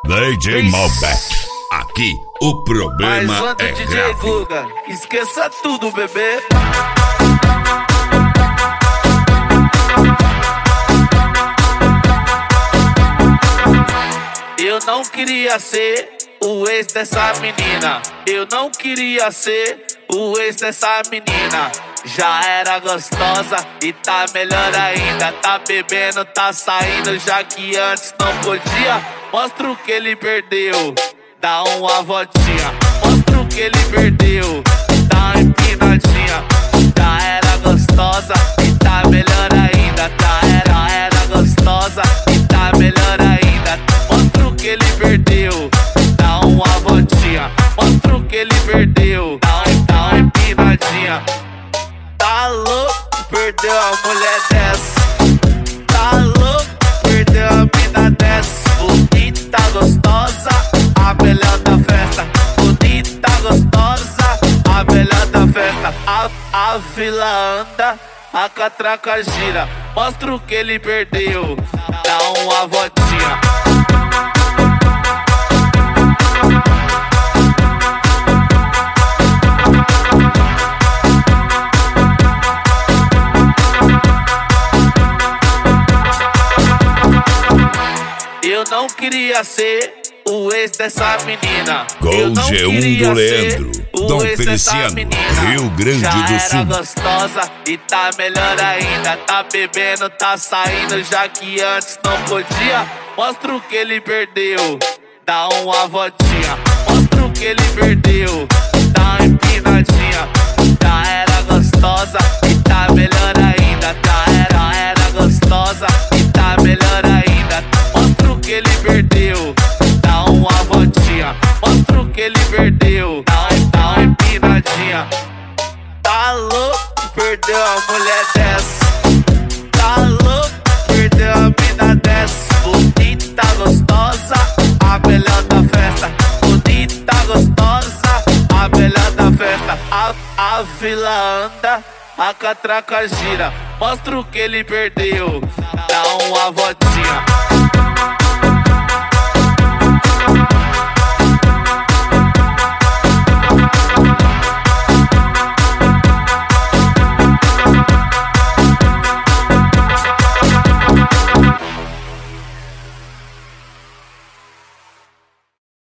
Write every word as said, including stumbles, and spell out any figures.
D J Malbec, aqui o problema Mas é D J grave. Guga, esqueça tudo, bebê. Eu não queria ser o ex dessa menina. Eu não queria ser o ex dessa menina. Já era gostosa e tá melhor ainda. Tá bebendo, tá saindo, já que antes não podia. Mostra o que ele perdeu, dá uma voltinha. Mostra o que ele perdeu, dá uma empinadinha. Já era gostosa e tá melhor ainda. Tá era, era gostosa e tá melhor ainda. Mostra o que ele perdeu, dá uma voltinha. Mostra o que ele perdeu, dá uma, dá uma empinadinha. Tá louco, perdeu a mulher dessa. Tá louco, perdeu a mina dessa. Bonita, gostosa, a melhor da festa. Bonita, gostosa, a melhor da festa. A, a fila anda, a catraca gira. Mostra o que ele perdeu, dá uma voltinha. Eu não queria ser o ex dessa menina. Gol G um do Leandro, Dom Feliciano, Rio Grande Já do era Sul. gostosa e tá melhor ainda. Tá bebendo, tá saindo, já que antes não podia. Mostra o que ele perdeu, dá uma voltinha. Mostra o que ele perdeu, dá uma empinadinha. Já era gostosa e tá melhor ainda. Tá era, era gostosa e tá melhor ainda. Mostra o que ele perdeu, dá uma voltinha. Mostra o que ele perdeu, dá uma, dá uma empinadinha. Tá louco, perdeu a mulher dessa. Tá louco, perdeu a mina dessa. Bonita, gostosa, a melhor da festa. Bonita, gostosa, a melhor da festa. A, a fila anda, a catraca gira. Mostra o que ele perdeu, dá uma voltinha.